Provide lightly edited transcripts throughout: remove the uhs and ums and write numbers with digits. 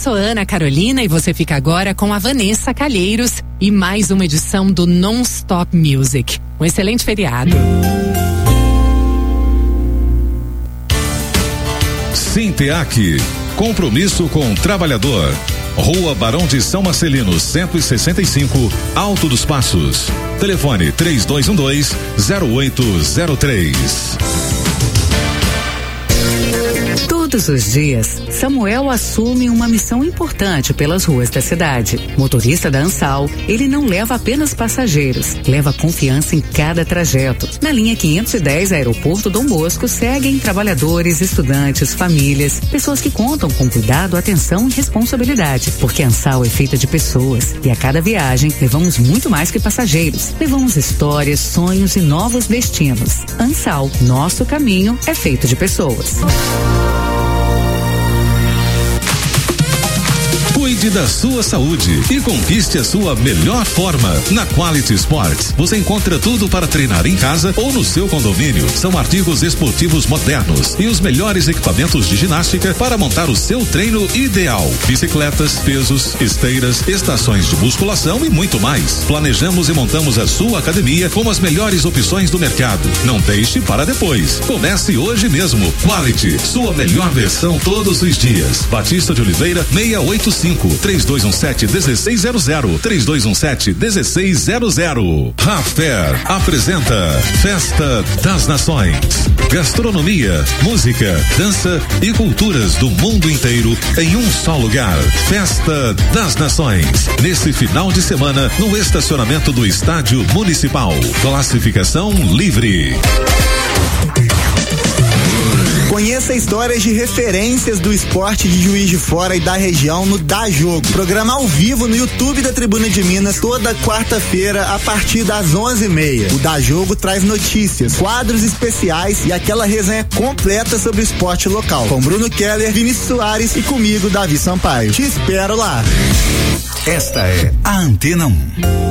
sou Ana Carolina e você fica agora com a Vanessa Calheiros e mais uma edição do Non-Stop Music. Um excelente feriado. Sinteac, compromisso com o trabalhador. Rua Barão de São Marcelino, 165, Alto dos Passos. Telefone 3212-0803. Todos os dias, Samuel assume uma missão importante pelas ruas da cidade. Motorista da Ansal, ele não leva apenas passageiros, leva confiança em cada trajeto. Na linha 510, Aeroporto Dom Bosco, seguem trabalhadores, estudantes, famílias, pessoas que contam com cuidado, atenção e responsabilidade. Porque a Ansal é feita de pessoas e a cada viagem levamos muito mais que passageiros. Levamos histórias, sonhos e novos destinos. Ansal, nosso caminho é feito de pessoas. Cuide da sua saúde e conquiste a sua melhor forma. Na Quality Sports, você encontra tudo para treinar em casa ou no seu condomínio. São artigos esportivos modernos e os melhores equipamentos de ginástica para montar o seu treino ideal. Bicicletas, pesos, esteiras, estações de musculação e muito mais. Planejamos e montamos a sua academia com as melhores opções do mercado. Não deixe para depois. Comece hoje mesmo. Quality, sua melhor versão todos os dias. Batista de Oliveira, 685. 3217-1600, 3217-1600. Raffair apresenta Festa das Nações. Gastronomia, música, dança e culturas do mundo inteiro em um só lugar. Festa das Nações. Nesse final de semana, no estacionamento do Estádio Municipal. Classificação livre. Conheça histórias de referências do esporte de Juiz de Fora e da região no Dá Jogo. Programa ao vivo no YouTube da Tribuna de Minas toda quarta-feira a partir das 11h30. O Dá Jogo traz notícias, quadros especiais e aquela resenha completa sobre o esporte local. Com Bruno Keller, Vinícius Soares e comigo, Davi Sampaio. Te espero lá. Esta é a Antena 1.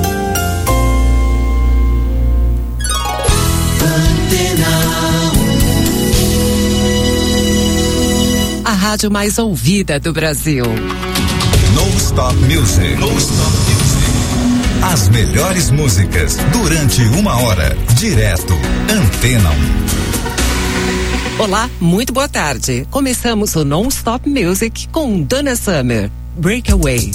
A rádio mais ouvida do Brasil. Non-Stop Music. Non-Stop Music. As melhores músicas durante 1 hora. Direto. Antena 1. Olá, muito boa tarde. Começamos o Non-Stop Music com Donna Summer, Breakaway.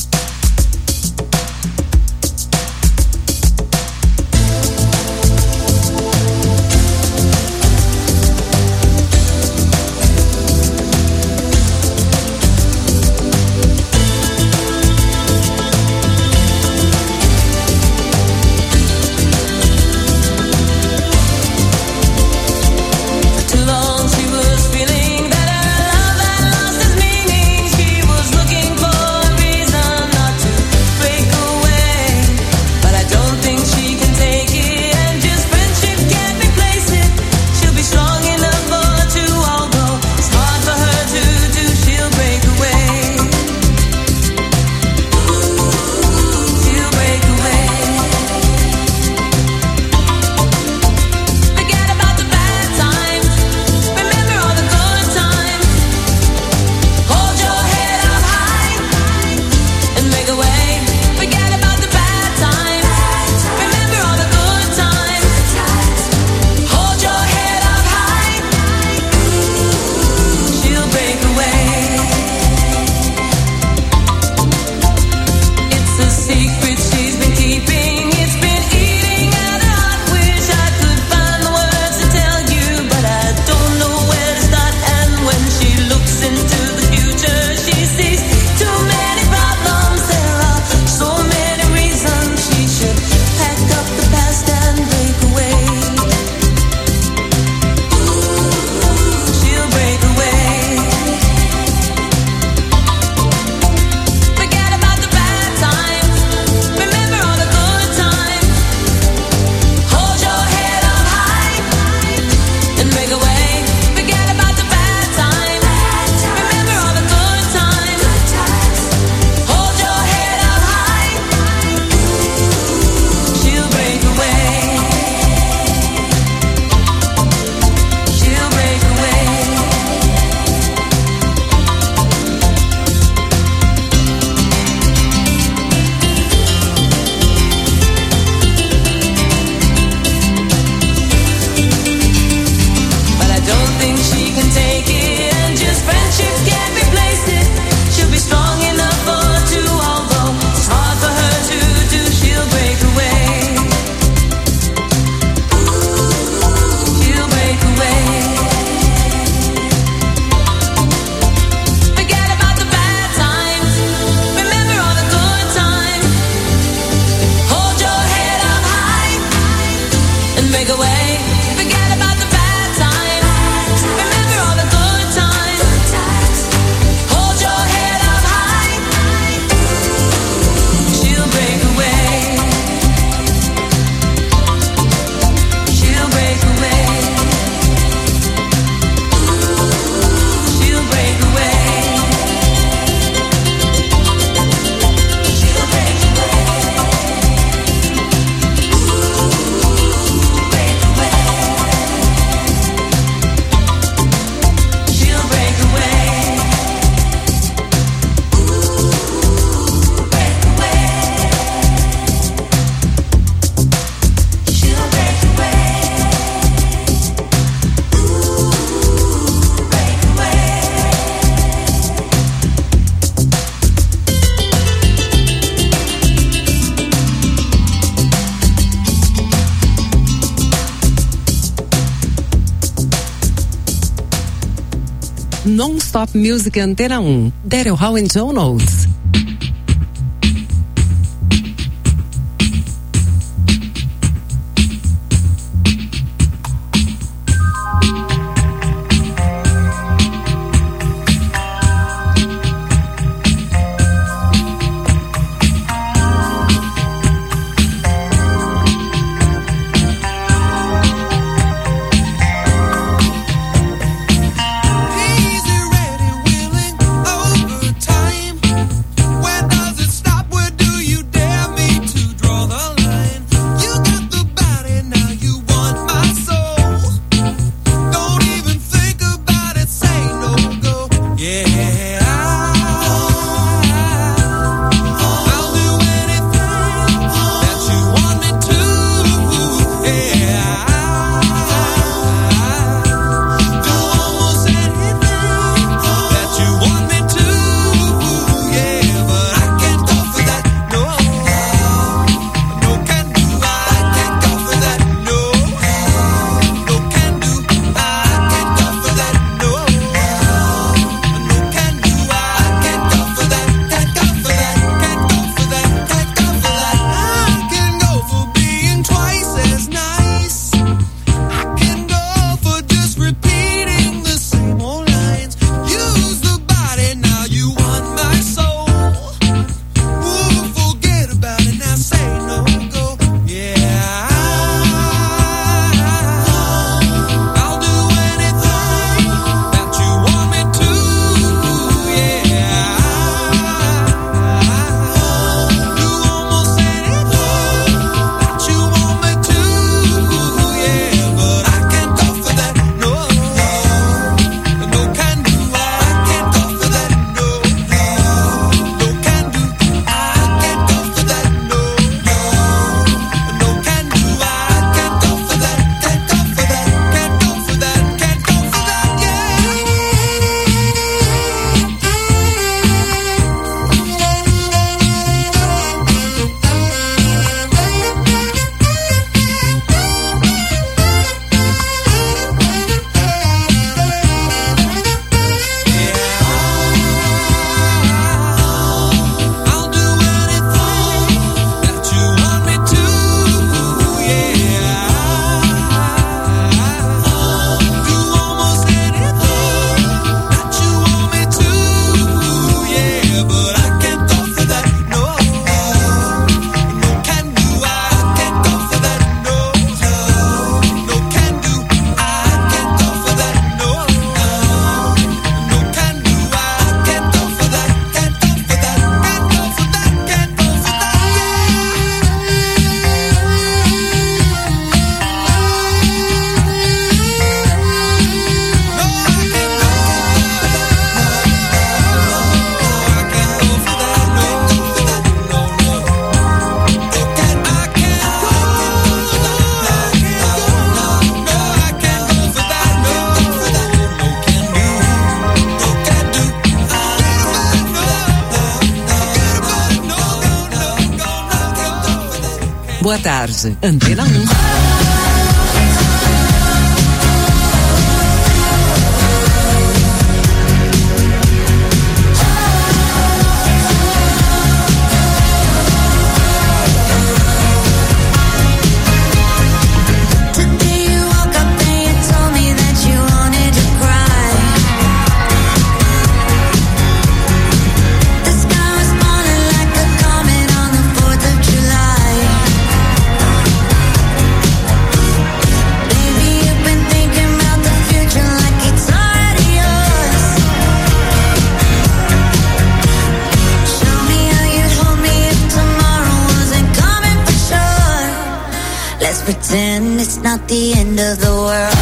Feeling that her love had lost its meaning. She was looking for a reason. Non-Stop Music Antena 1. Daryl Hall and John Oates. Boa tarde, Antena 1. Pretend it's not the end of the world.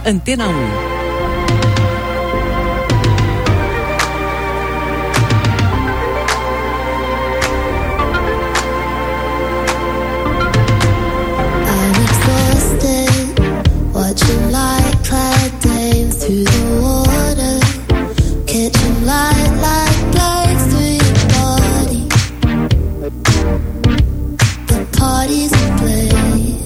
Antena 1. Watching light clad dames through the water, catching light like blades through your body. The party's ablaze.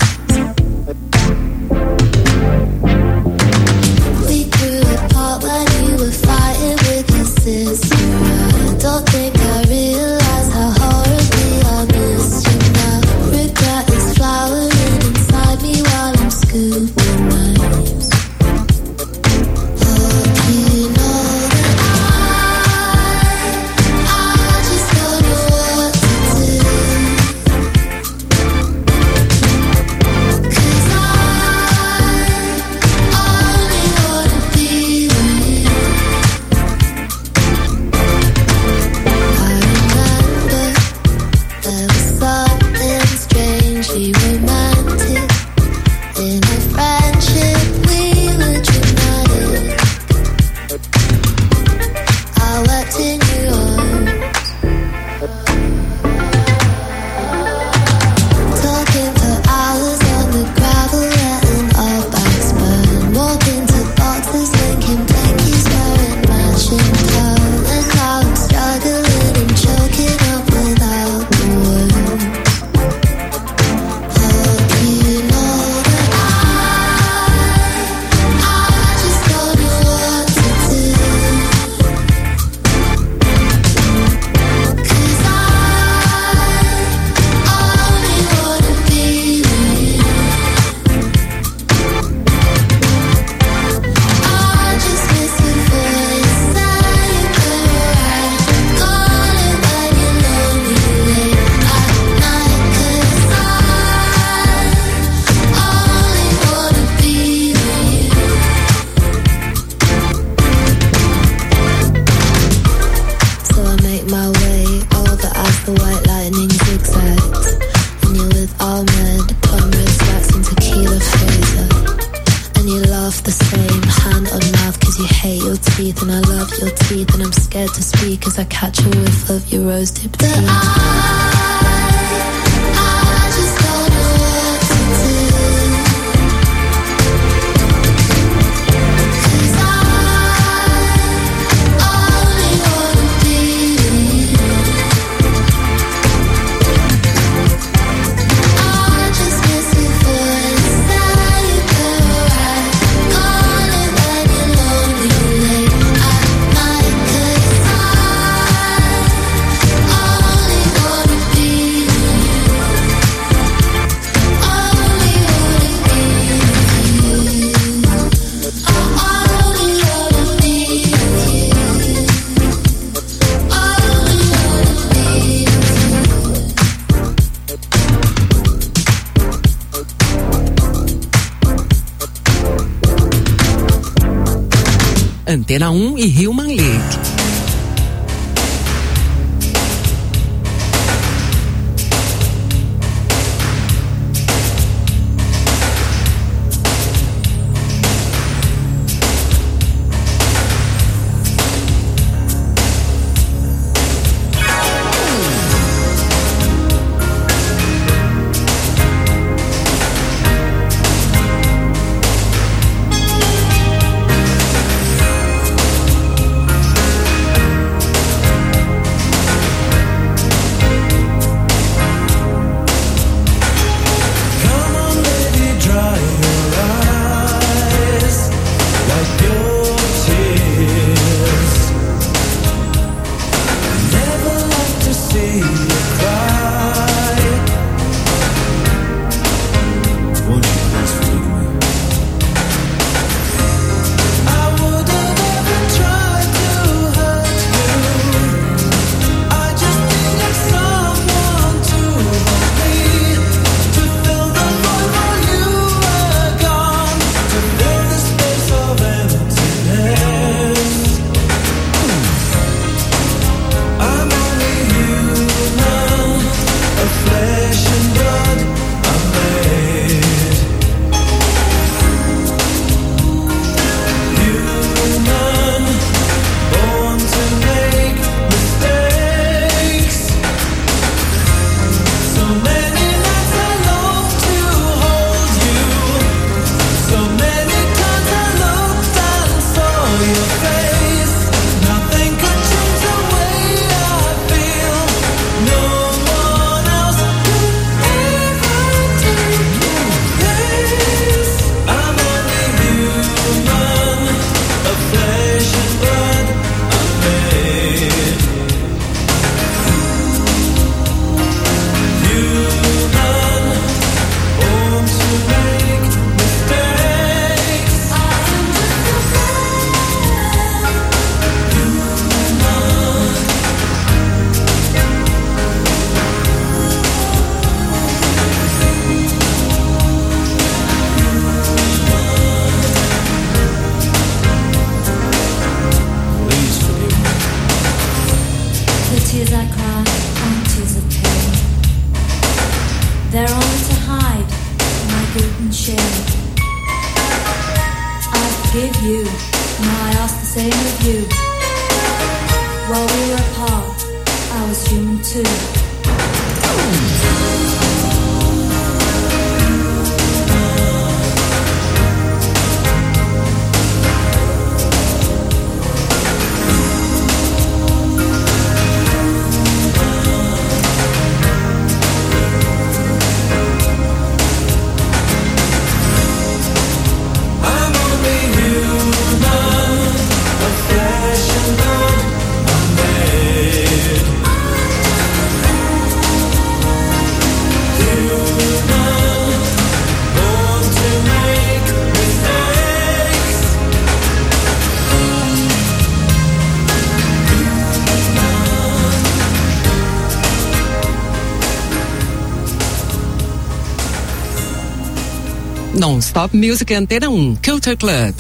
We grew apart when you were fighting with your sister. I don't think I realized how horribly I missed you now. Regret is flowering inside me while I'm scooping. Antena 1 e Human League. They're only to hide my guilt and shame. I forgive you, and I ask the same of you. While we were apart, I was human too. Non-Stop Music Antena 1, Culture Club.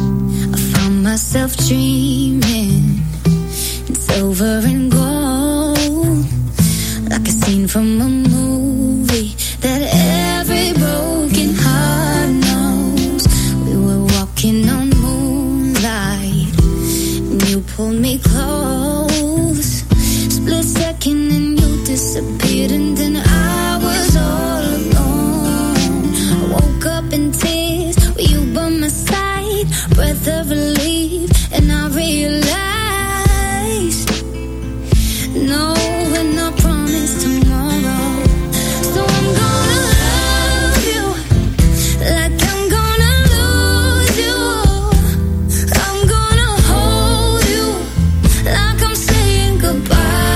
Myself dreaming in silver and gold. a scene from a movie that every broken heart knows. We were walking on moonlight, and you pulled me close. Split second and you disappeared, and then I was all alone. I woke up in tears with you by my side, breath of relief, and I realized, no, we're not promised tomorrow. So I'm gonna love you like I'm gonna lose you. I'm gonna hold you like I'm saying goodbye.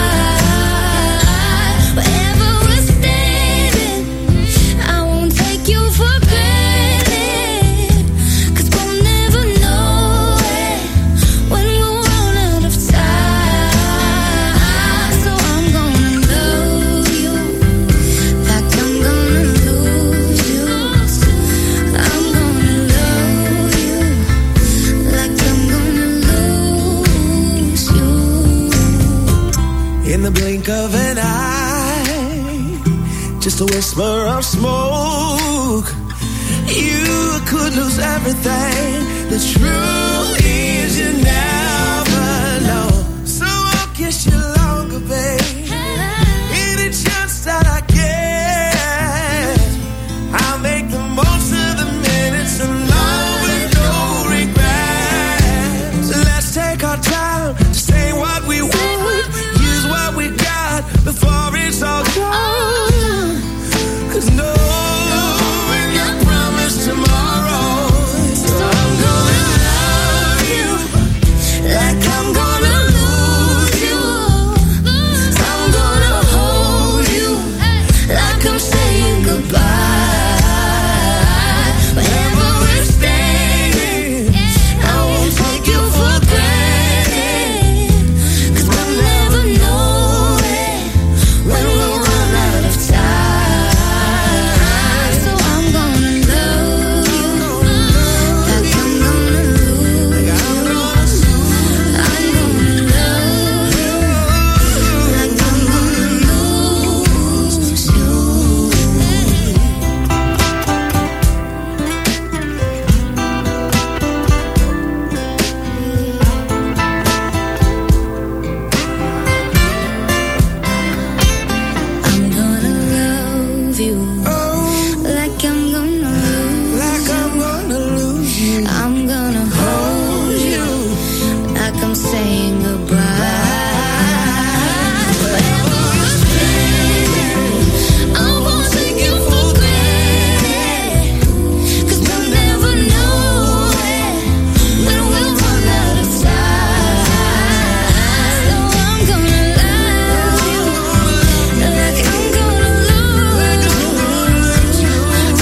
Wherever we're standing, I won't take you for granted, 'cause we'll never know it when we'll run out of time. So I'm gonna love you like I'm gonna lose you. I'm gonna love you like I'm gonna lose you. In the blink of an eye, just a whisper of smoke, you could lose everything. The truth is you never know. So I'll kiss you longer, babe. Any chance that I get, I'll make the most of the minutes alone with no regrets. Let's take our time to say what we want, use what we got before it's all gone. 'Cause no, we're not promised tomorrow. So I'm gonna love you like I'm gonna lose you. I'm gonna hold you like I'm saying goodbye. Wherever we're standing, I won't take you for granted, 'cause we'll never know it when we'll run out of time. So I'm gonna love you like I'm gonna lose you. I'm gonna love you like I'm gonna lose you. I'm gonna love you like I'm gonna lose you. I'm gonna hold you like I'm saying goodbye. Wherever we're standing, I won't take you for granted, 'cause we'll never know it when we'll run out of time. So I'm gonna love you like I'm gonna lose you. I'm gonna love you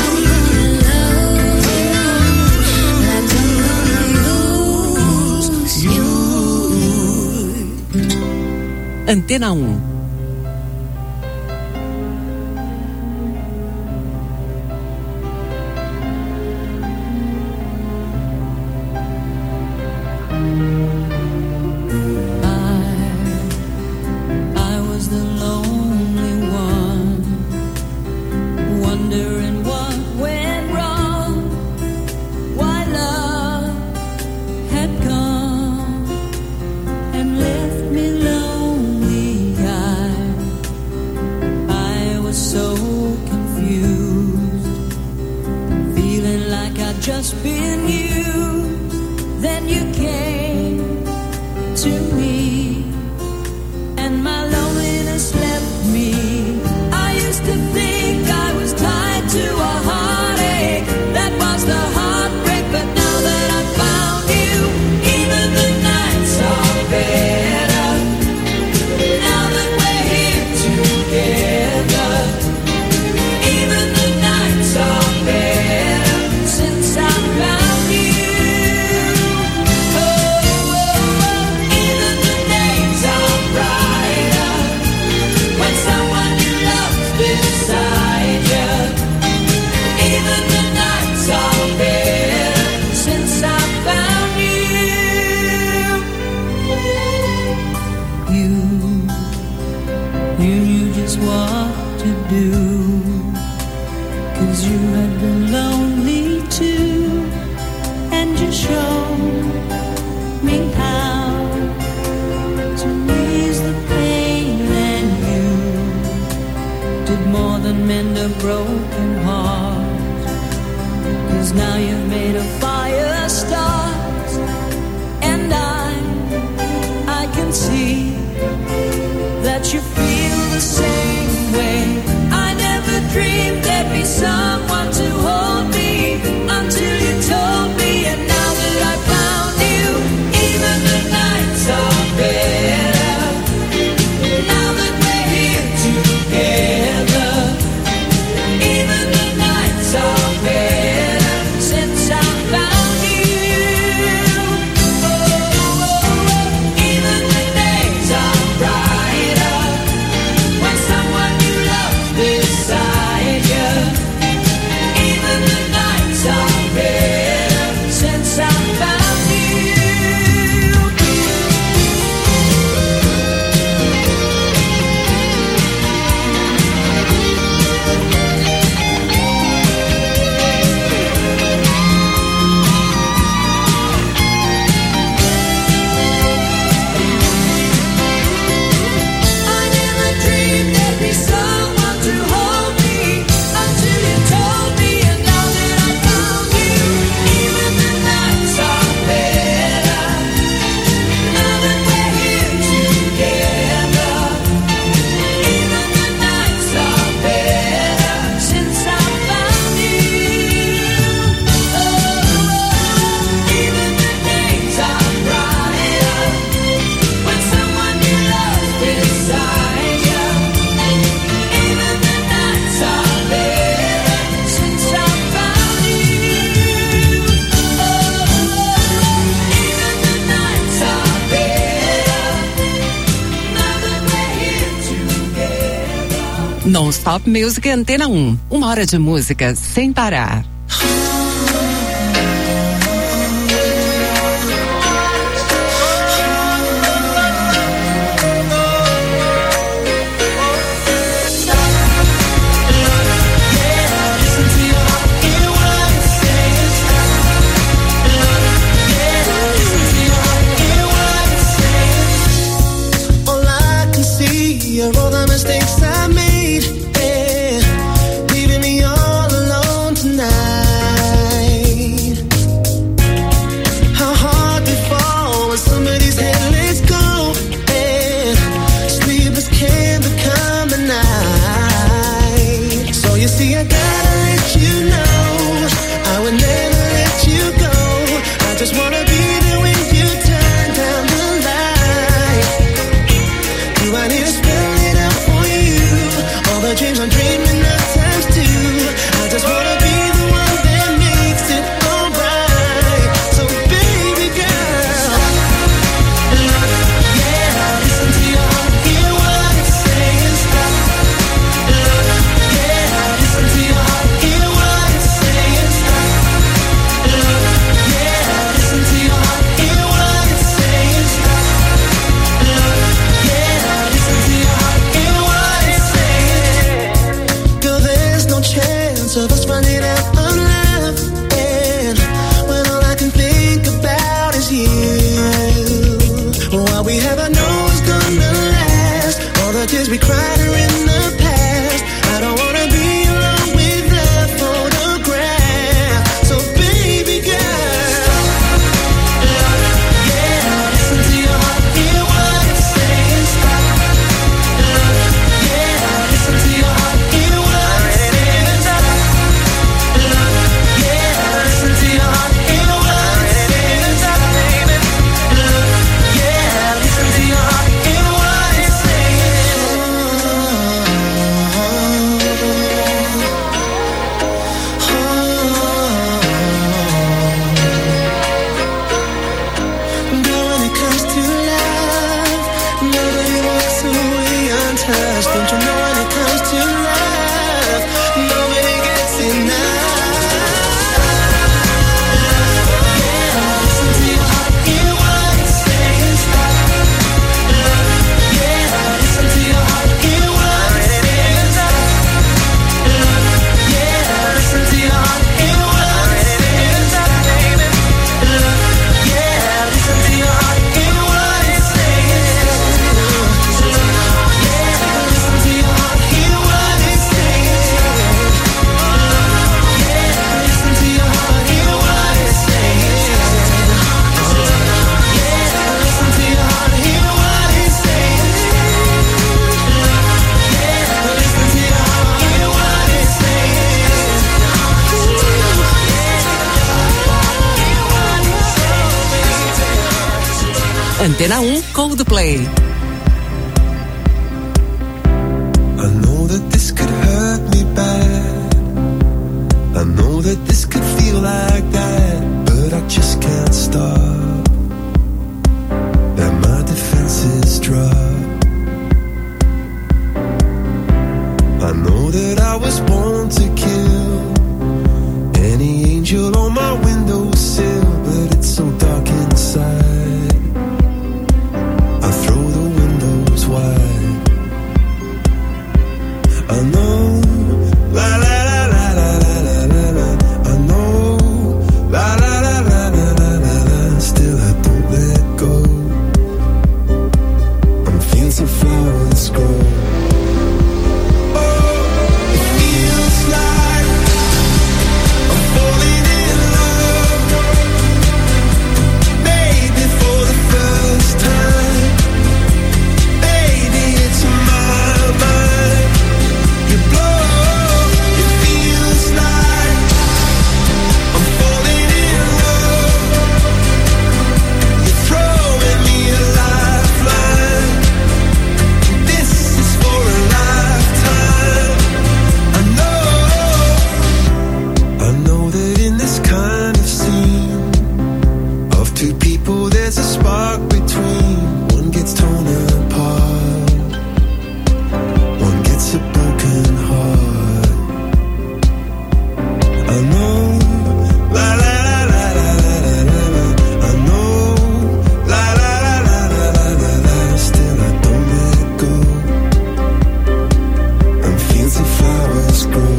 like I'm gonna lose you. Antena 1. I was the lonely one, wondering what went wrong, why love had come and left me lonely. I was so confused, feeling like I'd just been used. Then you came to me, and my loneliness left me. I used to think I was tied to a heartache, that was the heartbreak. But now that I found you, even the nights are better. Now that we're here together, even the nights are better since I found you. Oh, oh, oh, even the days are brighter when someone you love's beside you. Even the nights are better since I found you. You just what to do. 'Cause you had been lonely too, and you showed me how to ease the pain, and you did more than mend a broken heart. 'Cause now you've made a fire start, and I can see that you feel the same way. I never dreamed there'd be someone to hold me until you told me, and now that I found you, even the nights are better. Now that we're here together, even the nights are better since I found you. Oh, oh, oh. Even the days are brighter when someone you love beside you. Even the nights are better since I found you. I never dreamed there'd be someone to hold me until you told me, and now that I found you, even the nights are better. Now that we're here together, even the nights are better since I found you. Oh, even the days are brighter when someone you love beside you. Even the nights are better since I found you. Oh, even the nights are better now that we're here together. Non-Stop Music Antena 1. Uma hora de música sem parar. All I can see are all the mistakes I made, yeah, leaving me all alone tonight. How hard we fall when somebody's head lets go, and sleepless can become a night. So you see, I gotta let you know I would never let you go. I just wanna be there when you turn down the light. Do I need to spell it out for you? All the dreams I'm dreaming of times two. I just wanna be the one that makes it alright. So baby girl, yeah, listen to your heart, hear what it's saying. Stop, yeah, listen to your heart, hear what it's saying. Stop, yeah, listen to your heart, hear what it's saying. Stop, yeah, listen to your heart, hear what it's saying. Girl, there's no chance of us finding out on love, and when all I can think about is you. What we have, I know is gonna last. All the tears we cried are in the past. I don't wanna be alone with that photograph. So baby girl, yeah, listen to your heart, hear what it's saying. Stop, yeah, listen to your heart, hear what it's saying. Stop, yeah, listen to your heart, hear what it's saying. Stop, baby, yeah, listen to your heart, hear what it's saying. Girl, when it comes to love, nobody walks away untouched. Don't you know when it comes to love, nobody gets enough. Yeah, listen to your heart, hear what it's saying. Stop, yeah, listen to your heart, hear what it's saying. Antena 1 Coldplay. I know that this could hurt me bad. I know that this could feel like that, but I just can't stop. And my defenses drop. I know that I was born to kill any angel on my windowsill, but it's so dark inside. I throw the windows wide. I know, la la la la la la la la. I know, la la la la la la la. Still I don't let go. I'm feeling some flowers grow. There's a spark between, one gets torn apart, one gets a broken heart. I know, la la la la la la la la. I know, la la la la la la la. Still I don't let go. I'm feeling some flowers grow.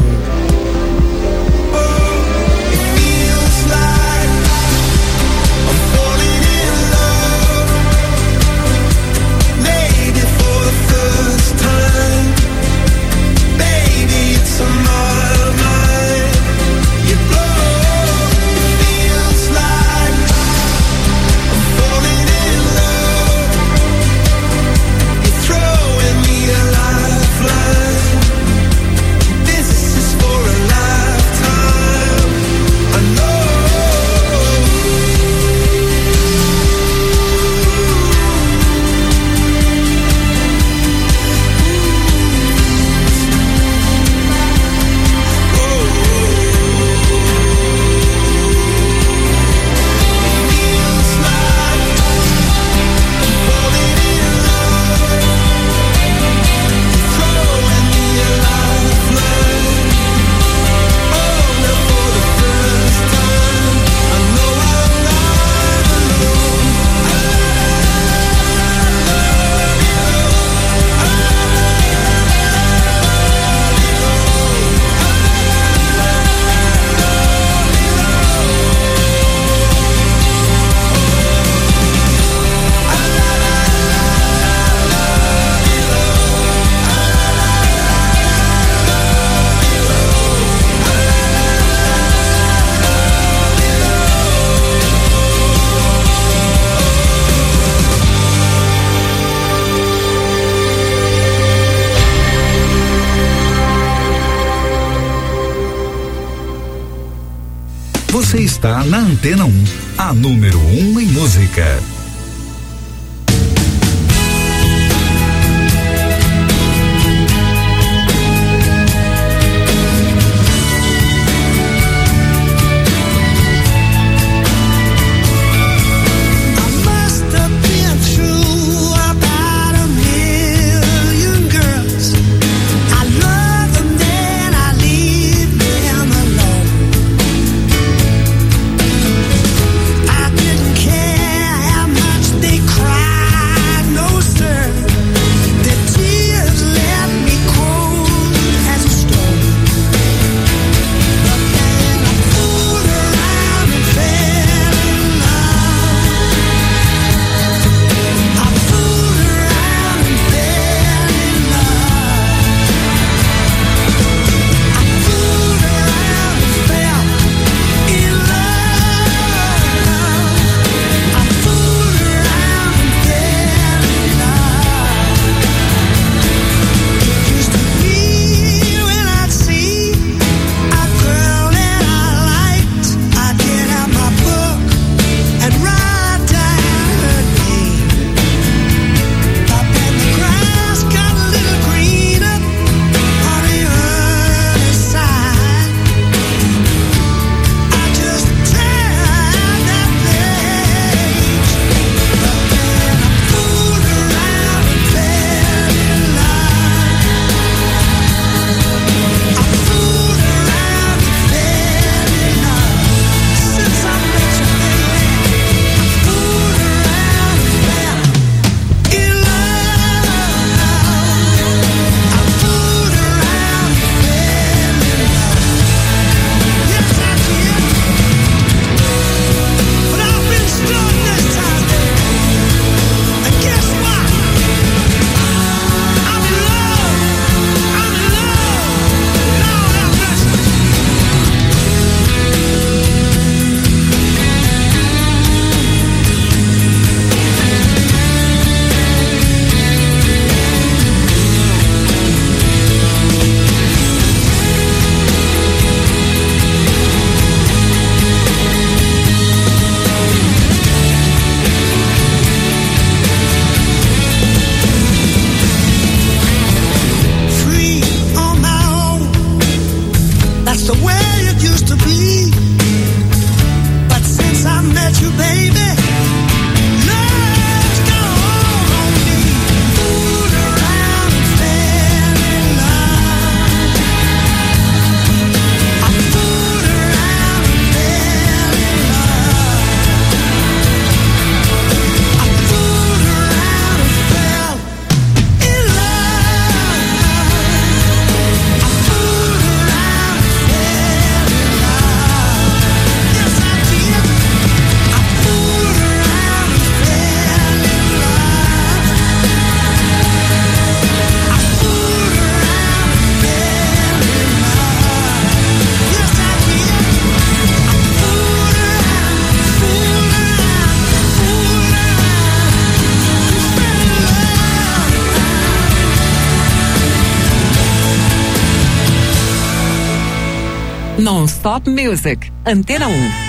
Você está na Antena 1, a número 1 em música. I didn't care. Non-Stop Music, Antena 1.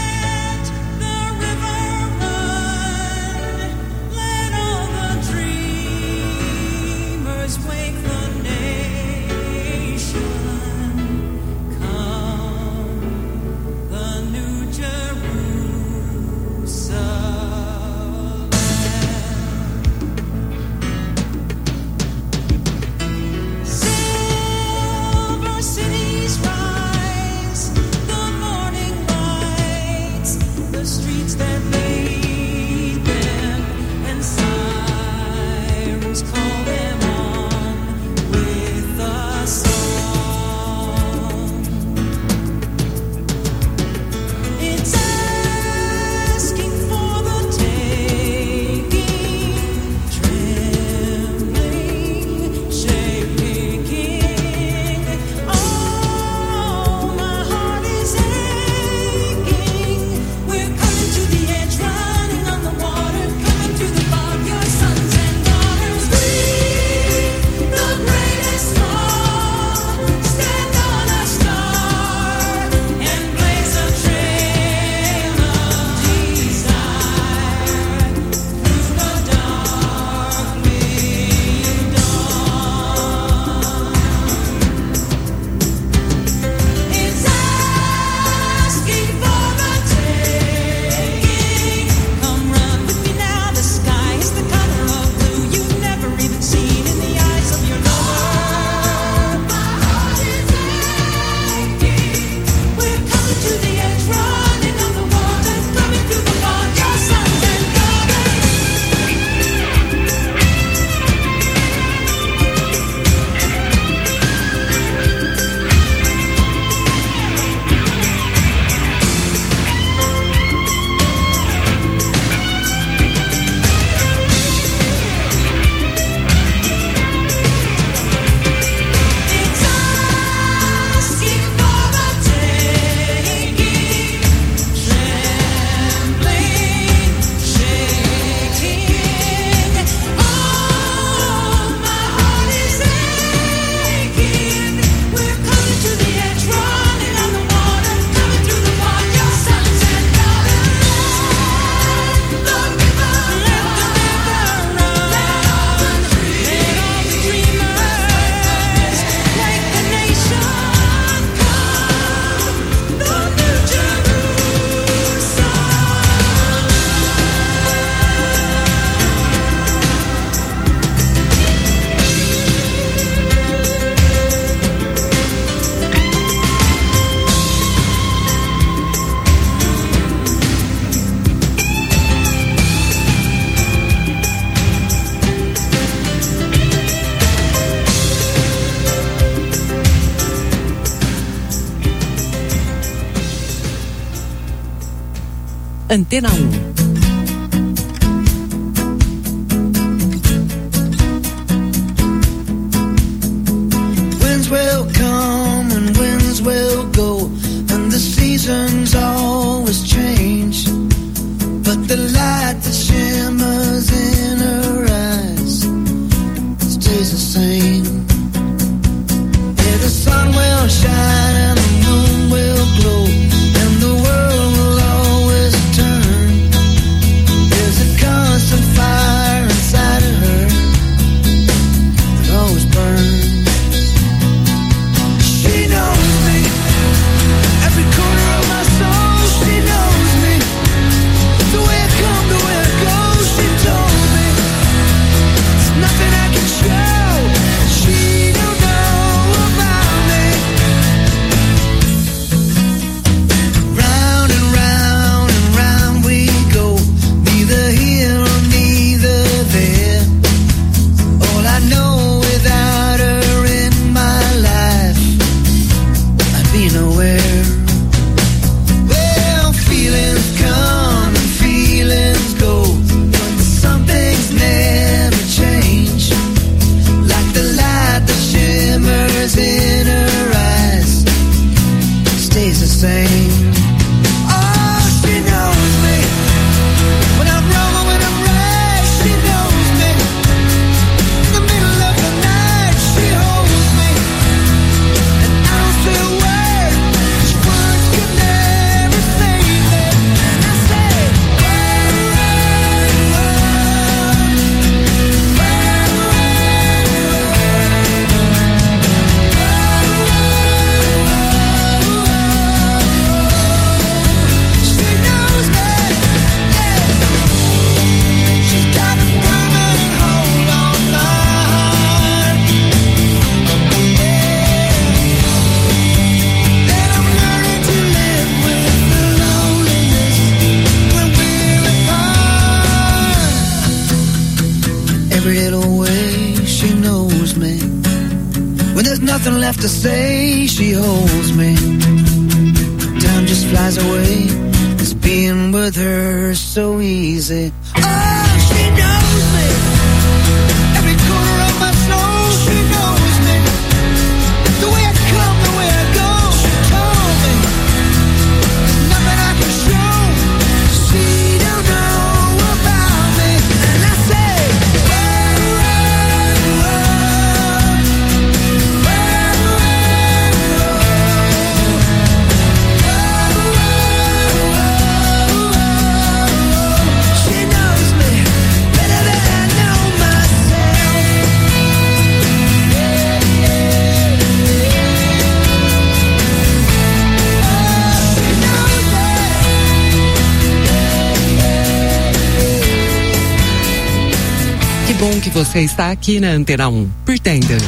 Antena 1. Winds will come and winds will go, and the seasons always change. But the light that shimmers in her eyes stays the same. Yeah, the sun will shine and the moon will glow, and the world will always turn. There's a constant fire inside of her that always burns. She knows me, every corner of my soul. She knows me, the way I come, the way I go. She told me there's nothing I can show she don't know about me. knows me. When there's nothing left to say, she holds me. Time just flies away, 'cause being with her is so easy. Oh, she knows me. Every corner of my soul, she knows me. The way I come, the way I go, she told me. There's nothing I can show, she don't know about me. And I say, Que bom que você está aqui na Antena 1. Pretenders.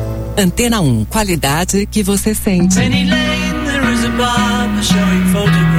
Antena 1, qualidade que você sente. Penny Lane, there is a barber showing photographs